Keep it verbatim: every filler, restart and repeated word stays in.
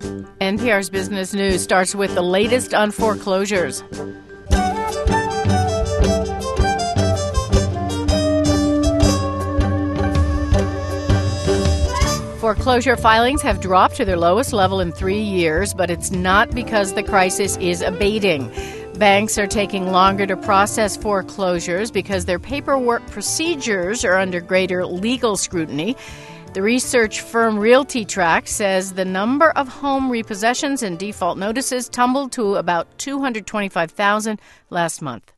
N P R's Business News starts with the latest on foreclosures. Foreclosure filings have dropped to their lowest level in three years, but it's not because the crisis is abating. Banks are taking longer to process foreclosures because their paperwork procedures are under greater legal scrutiny. The research firm RealtyTrac says the number of home repossessions and default notices tumbled to about two hundred twenty-five thousand last month.